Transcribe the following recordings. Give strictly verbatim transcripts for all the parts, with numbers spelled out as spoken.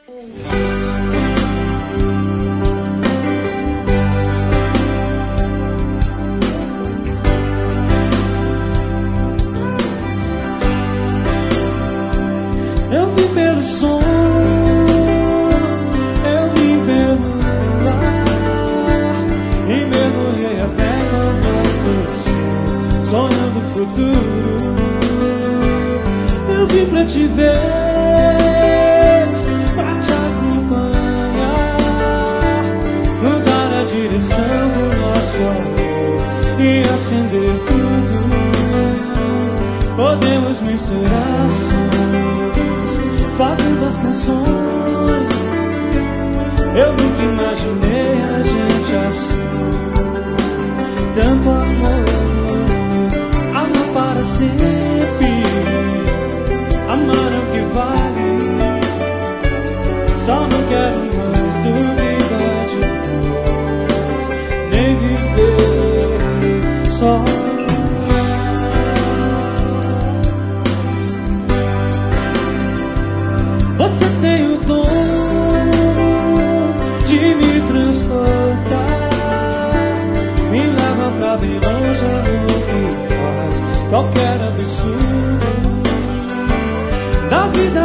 Eu vim pelo som, eu vim pelo ar e mergulhei até encontrar você, sonhando o futuro. Eu vim pra te ver, pra te acompanhar, mudar a direção do nosso amor e acender tudo. Podemos misturar sons, fazendo as canções. Eu nunca imaginei a gente assim. Tanto amor, amar para sempre. Amar é o que vale. Só não quero mais duvidar de nós, nem viver só. Você tem o dom de me transportar, me leva pra bem longe, amor, que faz qualquer absurdo. Na vida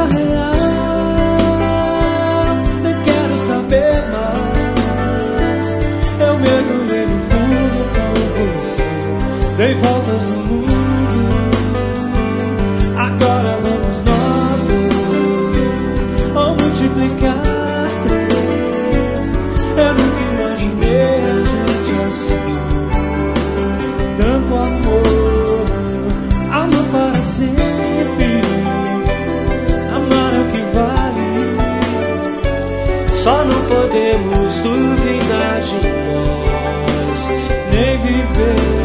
real, nem quero saber mais. Eu mergulhei no fundo com você, dei voltas no mundo. Agora vamos nós dois, ou multiplicar três. Eu nunca imaginei a gente assim. Tanto amor, amor para sempre. Amar é o que vale. Só não podemos duvidar de nós, nem viver